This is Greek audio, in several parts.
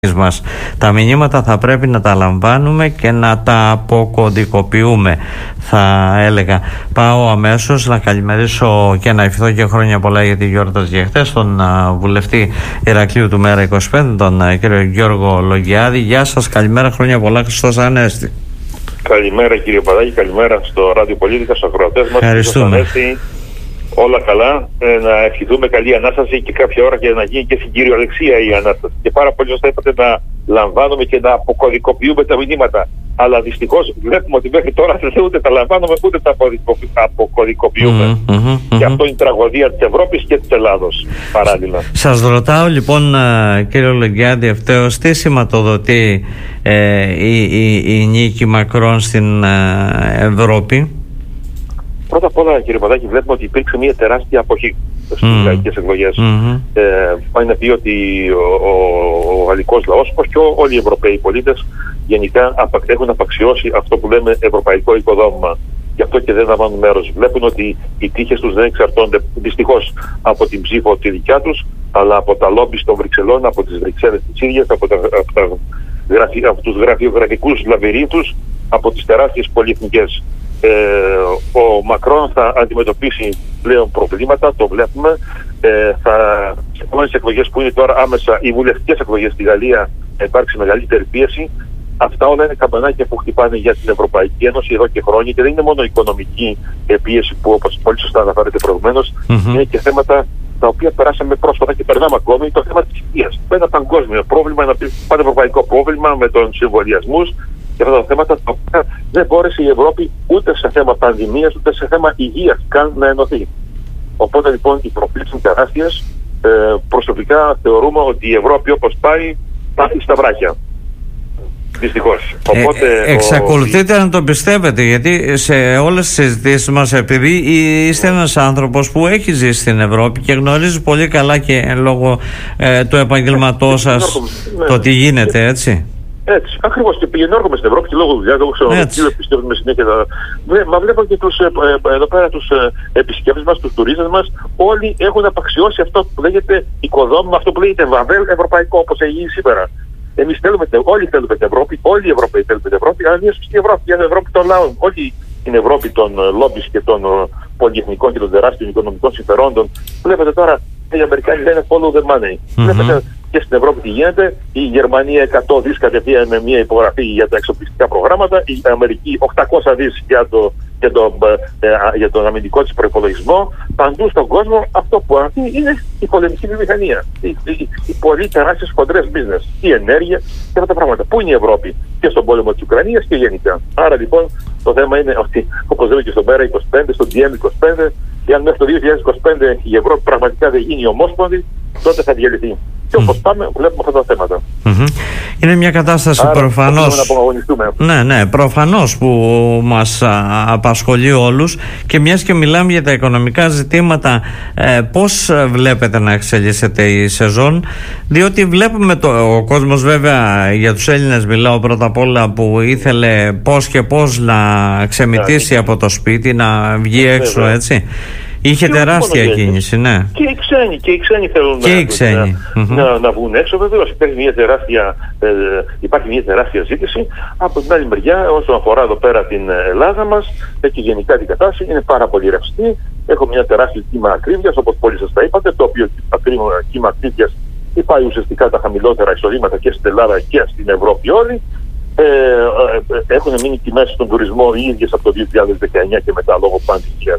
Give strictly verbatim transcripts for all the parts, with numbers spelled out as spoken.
μας. Τα μηνύματα θα πρέπει να τα λαμβάνουμε και να τα αποκωδικοποιούμε, θα έλεγα. Πάω αμέσως να καλημερίσω και να ευχηθώ και χρόνια πολλά για τη γιόρταση για χθες τον uh, βουλευτή Ηρακλείου του Μέρα είκοσι πέντε, τον uh, κύριο Γιώργο Λογιάδη. Γεια σας, καλημέρα, χρόνια πολλά, Χριστός Ανέστη. Καλημέρα κύριε Παδάκη, καλημέρα στο Ράδιο Πολίτικα, στους ακροατές μας. Ευχαριστούμε. Όλα καλά, ε, να ευχηθούμε καλή Ανάσταση και κάποια ώρα και να γίνει και στην κυριολεξία η Ανάσταση. Και πάρα πολύ σωστά είπατε να λαμβάνουμε και να αποκωδικοποιούμε τα μηνύματα. Αλλά δυστυχώς βλέπουμε ότι μέχρι τώρα δεν ούτε τα λαμβάνουμε ούτε τα αποκωδικοποιούμε. Mm-hmm, mm-hmm, και αυτό είναι η τραγωδία της Ευρώπης και της Ελλάδος παράλληλα. Σας ρωτάω λοιπόν, κύριε Λογιάδη, ευθέως τι σηματοδοτεί ε, η, η, η νίκη Μακρόν στην ε, Ευρώπη? Πρώτα απ' όλα, κύριε Παδάκη, βλέπουμε ότι υπήρξε μια τεράστια αποχή στις mm. γαλλικές εκλογές. Mm-hmm. Ε, πάει να πει ότι ο, ο, ο γαλλικός λαός, όπως και όλοι οι Ευρωπαίοι πολίτες, γενικά έχουν απαξιώσει αυτό που λέμε ευρωπαϊκό οικοδόμημα. Γι' αυτό και δεν λαμβάνουν μέρος. Βλέπουν ότι οι τύχες τους δεν εξαρτώνται δυστυχώς από την ψήφο τη δικιά τους, αλλά από τα λόμπι των Βρυξελών, από τις Βρυξέλλες της ίδιας, από, τα, από, τα, από τους γραφειοκρατικούς λαβυρίνθους, από τις τεράστιες πολυεθνικές. Ε, ο Μακρόν θα αντιμετωπίσει πλέον προβλήματα, το βλέπουμε. Ε, θα, σε επόμενες εκλογές που είναι τώρα άμεσα, οι βουλευτικές εκλογές στη Γαλλία, θα υπάρξει μεγαλύτερη πίεση. Αυτά όλα είναι καμπανάκια που χτυπάνε για την Ευρωπαϊκή Ένωση εδώ και χρόνια, και δεν είναι μόνο οικονομική πίεση που, όπως πολύ σωστά αναφέρετε προηγουμένως, mm-hmm. είναι και θέματα τα οποία περάσαμε πρόσφατα και περνάμε ακόμη, το θέμα της υγείας. Ένα παγκόσμιο πρόβλημα, ένα πανευρωπαϊκό πρόβλημα με τον συμβολιασμούς και αυτά τα θέματα τα οποία δεν μπόρεσε η Ευρώπη ούτε σε θέμα πανδημίας ούτε σε θέμα υγείας καν να ενωθεί. Οπότε λοιπόν οι προκλήσεις είναι τεράστιες. Ε, προσωπικά θεωρούμε ότι η Ευρώπη όπως πάει, πάει στα βράχια. Δυστυχώς. Οπότε, ε, εξακολουθείτε ο... να το πιστεύετε, γιατί σε όλες τις συζητήσεις μας, επειδή είστε ένας άνθρωπος που έχει ζήσει στην Ευρώπη και γνωρίζει πολύ καλά και λόγω ε, του επαγγελματός σας ναι, το τι γίνεται, έτσι. Έτσι, ακριβώς, και πηγαίνω έρχομαι στην Ευρώπη και λόγω δουλειά, λόγω ξενοδοχείου πιστεύουμε συνέχεια. Ναι, μα βλέπω και τους, ε, ε, εδώ πέρα τους ε, επισκέπτες μας, τους τουρίστες μας, όλοι έχουν απαξιώσει αυτό που λέγεται οικοδόμημα, αυτό που λέγεται βαβέλ ευρωπαϊκό, όπως έχει σήμερα. Εμείς θέλουμε, όλοι θέλουμε την Ευρώπη, όλοι οι Ευρωπαίοι θέλουμε την Ευρώπη, αλλά μια σωστή Ευρώπη, για την Ευρώπη των λαών, όχι την Ευρώπη των λόμπις και των πολυεθνικών και των τεράστιων οικονομικών συμφερόντων. Βλέπετε τώρα, οι Αμερικάνοι λένε follow the money. Mm-hmm. Βλέπετε και στην Ευρώπη τι γίνεται. Η Γερμανία εκατό δις κατευθείαν με μια υπογραφή για τα εξοπλιστικά προγράμματα. Η Αμερική οκτακόσια δις για, το, για, το, ε, για τον αμυντικό της προϋπολογισμό. Παντού στον κόσμο αυτό που ανθεί είναι η πολεμική βιομηχανία. Οι, οι, οι πολύ τεράστιες χοντρές business. Η ενέργεια και αυτά τα πράγματα. Πού είναι η Ευρώπη? Και στον πόλεμο της Ουκρανίας και γενικά. Άρα λοιπόν το θέμα είναι ότι, όπως λέμε και στον Μέρα είκοσι πέντε, στον ντι εμ είκοσι πέντε, εάν μέχρι το δύο χιλιάδες είκοσι πέντε η Ευρώπη πραγματικά δεν γίνει ομόσπονδη, τότε θα διαλυθεί. Και όπως mm. πάμε, βλέπουμε αυτά τα θέματα. Mm-hmm. Είναι μια κατάσταση άρα, προφανώς. Ναι, ναι, προφανώς που μας α, απασχολεί όλους, και μιας και μιλάμε για τα οικονομικά ζητήματα, ε, πώς βλέπετε να εξελίσσεται η σεζόν? Διότι βλέπουμε το, ο κόσμος, βέβαια, για τους Έλληνες μιλάω πρώτα απ' όλα, που ήθελε πώς και πώς να ξεμητήσει yeah, από το σπίτι, να βγει yeah, έξω, yeah. έτσι. Είχε και τεράστια κίνηση, ναι. Και οι ξένοι, και οι ξένοι θέλουν και να, οι ξένοι. Να, mm-hmm. να, να βγουν έξω. Βεβαίως υπάρχει μια τεράστια, ε, υπάρχει μια τεράστια ζήτηση. Από την άλλη μεριά, όσον αφορά εδώ πέρα την Ελλάδα μας και γενικά την κατάσταση, είναι πάρα πολύ ρευστή. Έχω μια τεράστια κύμα ακρίβειας, όπως πολύ σωστά είπατε, το οποίο κύμα ακρίβειας υπάρχει ουσιαστικά τα χαμηλότερα εισοδήματα και στην Ελλάδα και στην Ευρώπη όλη. Ε, ε, έχουν μείνει τιμές στον τουρισμό οι ίδιες από το δύο χιλιάδες δεκαεννιά και μετά λόγω πανδημίας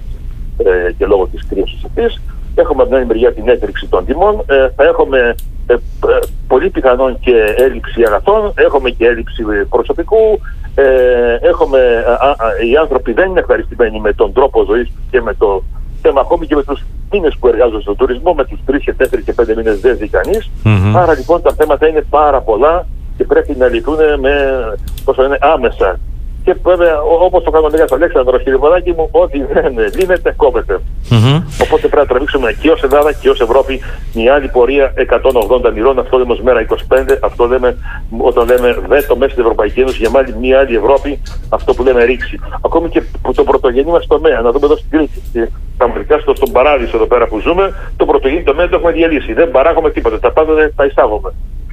ε, και λόγω της κρίσης αυτής. Έχουμε από την άλλη μεριά την έκρηξη των τιμών. Ε, θα έχουμε ε, ε, πολύ πιθανόν και έλλειψη αγαθών, έχουμε και έλλειψη προσωπικού. Ε, έχουμε, α, α, οι άνθρωποι δεν είναι ευχαριστημένοι με τον τρόπο ζωής και με το θέμα, ακόμη και με τους μήνες που εργάζονται στον τουρισμό, με τους τρεις και τέσσερις και πέντε μήνες δεν ζει κανείς. Mm-hmm. Άρα λοιπόν τα θέματα είναι πάρα πολλά και πρέπει να λυθούν με, πώς είναι, άμεσα. Και βέβαια, όπως το κάνουμε για τον Αλέξανδρο, κύριε Παδάκη μου, ό,τι δεν λύνεται, κόβεται. Mm-hmm. Οπότε πρέπει να τραβήξουμε και ως Ελλάδα και ως Ευρώπη μια άλλη πορεία εκατόν ογδόντα μοιρών. Αυτό λέμε ως Μέρα είκοσι πέντε, αυτό λέμε όταν λέμε βέτο μέσα στην Ευρωπαϊκή Ένωση για μάλλη μια άλλη Ευρώπη, αυτό που λέμε ρήξη. Ακόμη και το πρωτογενή μας τομέα, να δούμε εδώ στην Κρήτη. Πραγματικά στο, στον παράδεισο εδώ πέρα που ζούμε, το πρωτογενή τομέα το έχουμε διαλύσει. Δεν παράγουμε τίποτα, τα πάντα τα εισάγουμε.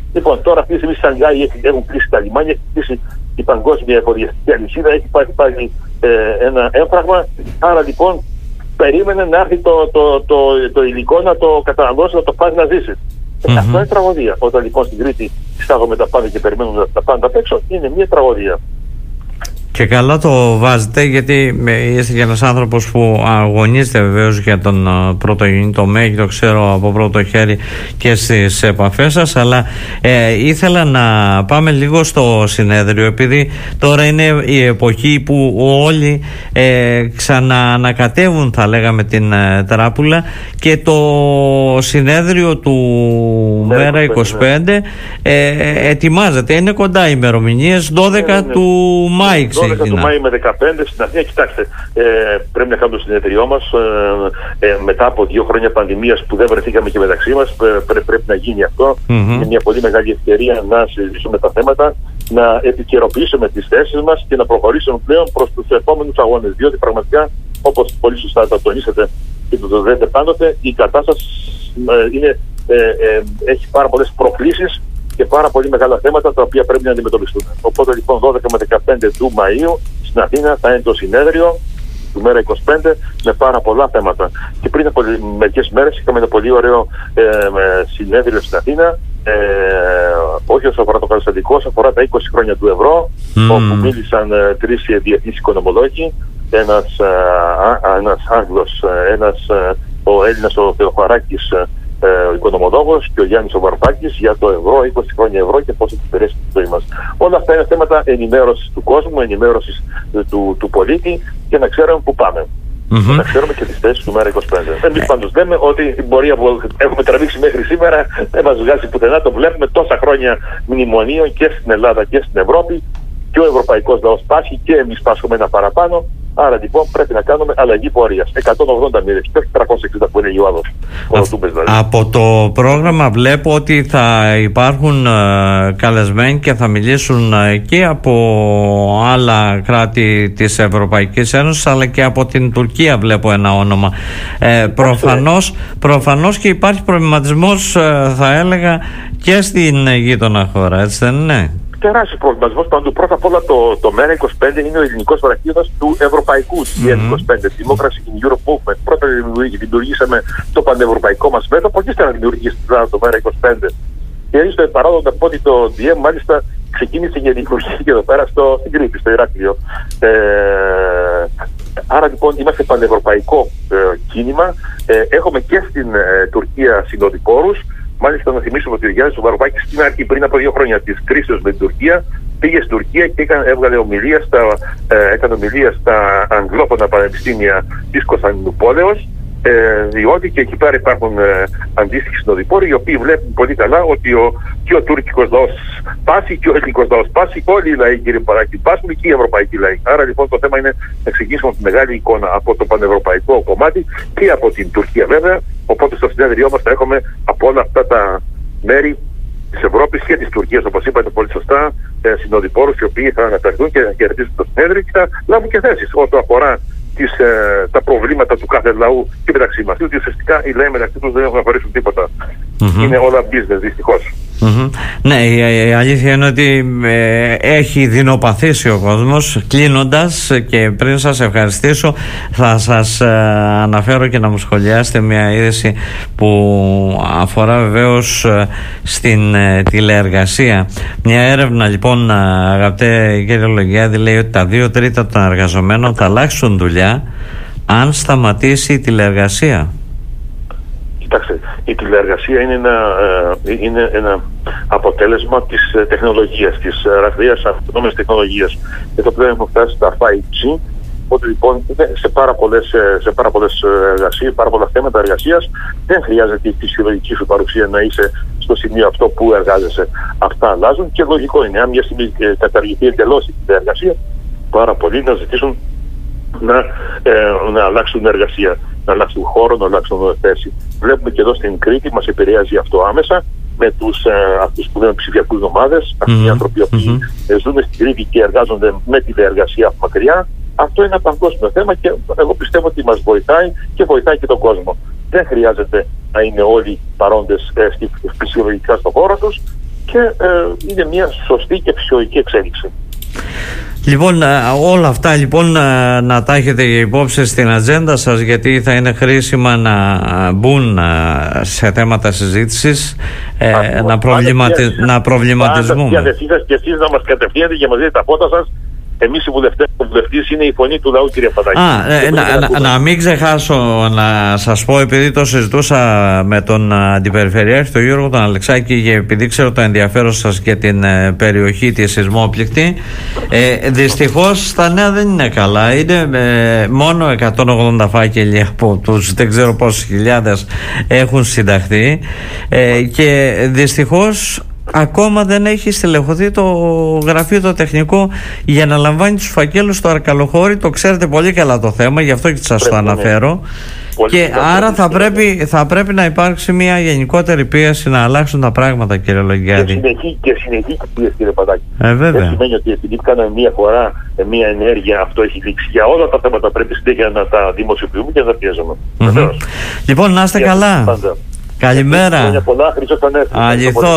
Λοιπόν, τώρα αυτή τη στιγμή σαν Σανγκάη έχουν κλείσει τα λιμάνια, έχει κλείσει η παγκόσμια εφοδιαστική αλυσίδα, έχει πάρει πάλι ε, ένα έμφραγμα. Άρα λοιπόν περίμενε να έρθει το, το, το, το υλικό να το καταναλώσει, να το πάρει να ζήσει. Mm-hmm. Αυτό είναι τραγωδία. Όταν λοιπόν στην Κρήτη εισάγουμε τα πάντα και περιμένουμε τα πάντα απ' έξω, είναι μια τραγωδία. Και καλά το βάζετε, γιατί είστε και ένας άνθρωπος που αγωνίζεται βεβαίως για τον πρωτογενή τομέα και το ξέρω από πρώτο χέρι και στις επαφές σας, αλλά ε, ήθελα να πάμε λίγο στο συνέδριο, επειδή τώρα είναι η εποχή που όλοι ε, ξαναανακατεύουν, θα λέγαμε, την ε, τράπουλα, και το συνέδριο του ναι, Μέρα είκοσι πέντε ναι. ε, ετοιμάζεται, είναι κοντά οι ημερομηνίες, δώδεκα ναι, ναι, ναι. του Μάη. δώδεκα του Μάη με δεκαπέντε στην Αθήνα. Κοιτάξτε, ε, πρέπει να κάνουμε το συνεδριό μας ε, ε, μετά από δύο χρόνια πανδημίας που δεν βρεθήκαμε και μεταξύ μας. Πρέ, πρέπει να γίνει αυτό. Mm-hmm. Είναι μια πολύ μεγάλη ευκαιρία να συζητήσουμε τα θέματα, να επικαιροποιήσουμε τις θέσεις μας και να προχωρήσουμε πλέον προς τους επόμενους αγώνες. Διότι πραγματικά, όπως πολύ σωστά το τονίσατε και το δέτε πάντοτε, η κατάσταση ε, είναι, ε, ε, έχει πάρα πολλές προκλήσεις και πάρα πολύ μεγάλα θέματα τα οποία πρέπει να αντιμετωπιστούν. Οπότε λοιπόν δώδεκα με δεκαπέντε του Μαΐου στην Αθήνα θα είναι το συνέδριο του Μέρα είκοσι πέντε με πάρα πολλά θέματα. Και πριν από μερικές μέρες είχαμε ένα πολύ ωραίο ε, συνέδριο στην Αθήνα, ε, όχι όσο αφορά το καταστατικό, όσο αφορά τα είκοσι χρόνια του ευρώ, mm. όπου μίλησαν ε, τρεις διεθνείς οικονομολόγοι, ένας, ε, ένας Άγγλος, ένας, ε, ο Έλληνας ο Θεοχαράκης, ο οικονομολόγος, και ο Γιάννης ο Βαρουφάκης, για το ευρώ, είκοσι χρόνια ευρώ και πώς θα επηρεάσει τη ζωή μας. Όλα αυτά είναι θέματα ενημέρωσης του κόσμου, ενημέρωσης του, του πολίτη, και να ξέρουμε πού πάμε. Mm-hmm. Να ξέρουμε και τις θέσεις του Μέρα είκοσι πέντε. Εμείς πάντως λέμε ότι την πορεία που έχουμε τραβήξει μέχρι σήμερα δεν μας βγάζει πουθενά. Το βλέπουμε τόσα χρόνια μνημονίων και στην Ελλάδα και στην Ευρώπη, και ο ευρωπαϊκός λαός πάσχει και εμείς πάσχουμε ένα παραπάνω. Άρα λοιπόν πρέπει να κάνουμε αλλαγή πορείας. εκατόν ογδόντα μοίρες και όχι τριακόσια εξήντα που είναι ο άλλος. Δηλαδή. Από το πρόγραμμα βλέπω ότι θα υπάρχουν ε, καλεσμένοι και θα μιλήσουν ε, και από άλλα κράτη της Ευρωπαϊκής Ένωσης, αλλά και από την Τουρκία βλέπω ένα όνομα. Ε, προφανώς, προφανώς και υπάρχει προβληματισμός, ε, θα έλεγα, και στην γείτονα χώρα, έτσι δεν είναι? Τεράστιο προβληματισμός παντού. Πρώτα απ' όλα το, το Μέρα είκοσι πέντε είναι ο ελληνικός βραχίωνας του ευρωπαϊκού mm-hmm. είκοσι πέντε, Democracy in Europe Movement. Πρώτα δημιουργήσαμε το πανευρωπαϊκό μας μέτωπο και ύστερα δημιουργήσαμε το Μέρα είκοσι πέντε. Και έτσι το παράδοντα πω ότι το ντι εμ μάλιστα ξεκίνησε για λειτουργία και εδώ πέρα στο, στην Κρήτη, στο Ηράκλειο. Ε, άρα λοιπόν είμαστε πανευρωπαϊκό ε, κίνημα. Ε, έχουμε και στην ε, Τουρκία συνοδοιπόρους. Μάλιστα, να θυμίσουμε ότι ο Γιάννης ο Βαρουφάκης στην αρχή, πριν από δύο χρόνια της κρίσεως με την Τουρκία, πήγε στην Τουρκία και έκανε, έβγαλε ομιλία στα, ε, έκανε ομιλία στα αγγλόφωνα πανεπιστήμια της Κωνσταντινούπολεως, ε, διότι και εκεί πέρα υπάρχουν ε, αντίστοιχοι συνοδοιπόροι, οι οποίοι βλέπουν πολύ καλά ότι ο, και ο τουρκικός λαός πάσει και ο ελληνικός λαός πάσει, όλοι οι λαοί, κύριε Παράκη, πάσουν και οι ευρωπαϊκοί λαοί. Άρα λοιπόν το θέμα είναι να ξεκινήσουμε τη μεγάλη εικόνα από το πανευρωπαϊκό κομμάτι και από την Τουρκία βέβαια. Οπότε στο συνέδριό μας θα έχουμε από όλα αυτά τα μέρη της Ευρώπης και της Τουρκίας, όπως είπατε πολύ σωστά, ε, συνοδοιπόρους οι οποίοι θα αναφερθούν και θα χαιρετήσουν το συνέδριο και θα λάβουν και θέσεις όσο αφορά τις, ε, τα προβλήματα του κάθε λαού και μεταξύ μας. Διότι ουσιαστικά οι λαοί μεταξύ τους δεν έχουν να χωρίσουν τίποτα. Mm-hmm. Είναι όλα business, δυστυχώς. Mm-hmm. Ναι, η, η αλήθεια είναι ότι ε, έχει δεινοπαθήσει ο κόσμος. Κλείνοντας, και πριν σας ευχαριστήσω, θα σας ε, αναφέρω και να μου σχολιάσετε μια είδηση που αφορά βεβαίως ε, στην ε, τηλεεργασία. Μια έρευνα λοιπόν, αγαπητέ κύριε Λογιάδη, λέει ότι τα δύο τρίτα των εργαζομένων θα αλλάξουν δουλειά αν σταματήσει η τηλεεργασία. Κοιτάξτε, η τηλεεργασία είναι ένα, ε, είναι ένα αποτέλεσμα της ε, τεχνολογίας, της ε, ραγδαίας αυτονόμης τεχνολογίας. Και το πλέον έχουμε φτάσει στα φάιβ τζι, οπότε λοιπόν σε πάρα πολλές, σε πάρα πολλές εργασίες, πάρα πολλά θέματα εργασίας δεν χρειάζεται η φυσιολογική σου παρουσία να είσαι στο σημείο αυτό που εργάζεσαι. Αυτά αλλάζουν και λογικό είναι. Αν μια στιγμή ε, καταργηθεί εντελώς η τηλεεργασία, πάρα πολλοί να ζητήσουν να, ε, να αλλάξουν εργασία, να αλλάξουν χώρο, να αλλάξουν θέση. Βλέπουμε και εδώ στην Κρήτη, μας επηρεάζει αυτό άμεσα με τους, ε, αυτούς που λένε ψηφιακούς νομάδες, αυτοί mm-hmm. οι άνθρωποι που mm-hmm. ζουν στην Κρήτη και εργάζονται με τηλεεργασία από μακριά. Αυτό είναι ένα παγκόσμιο θέμα και εγώ πιστεύω ότι μας βοηθάει και βοηθάει και τον κόσμο. Δεν χρειάζεται να είναι όλοι παρόντες ε, φυσιολογικά στον χώρο τους και ε, είναι μια σωστή και φυσιολογική εξέλιξη. Λοιπόν, όλα αυτά λοιπόν να τα έχετε υπόψη στην ατζέντα σας, γιατί θα είναι χρήσιμα να μπουν σε θέματα συζήτησης, ε, να, προβληματι... να προβληματισμούμε. Πάντα και εσείς να μας κατευθύνετε και μαζί τα φώτα σας. Εμείς οι βουλευτές, ο βουλευτής είναι η φωνή του λαού, κύριε Παπαδάκη. Α, ε, να, να, να μην ξεχάσω να σας πω, επειδή το συζητούσα με τον Αντιπεριφερειάρχη, τον Γιώργο τον Αλεξάκη, και επειδή ξέρω το ενδιαφέρον σας και την ε, περιοχή τη σεισμόπληκτη, ε, δυστυχώς τα νέα δεν είναι καλά. Είναι ε, μόνο εκατόν ογδόντα φάκελοι από τους δεν ξέρω πόσους χιλιάδες έχουν συνταχθεί, ε, και δυστυχώς ακόμα δεν έχει στελεχωθεί το γραφείο το τεχνικό για να λαμβάνει τους φακέλους στο Αρκαλοχώρι. Το ξέρετε πολύ καλά το θέμα, γι' αυτό και σας το αναφέρω. Πολύ και άρα θα πρέπει, θα πρέπει να υπάρξει μια γενικότερη πίεση να αλλάξουν τα πράγματα, κύριε Λογιάδη. Και συνεχή, και συνεχή πίεση, κύριε Παπαδάκη. Ε, δεν σημαίνει ότι επειδή κάναμε μία φορά μία ενέργεια, αυτό έχει λήξει. Για όλα τα θέματα πρέπει συνέχεια να τα δημοσιοποιούμε και να τα πιέζουμε. Mm-hmm. Λοιπόν, να είστε καλά. Πάντα. Καλημέρα. Χρόνια πολλά, Χριστός Ανέστη. Αληθώς.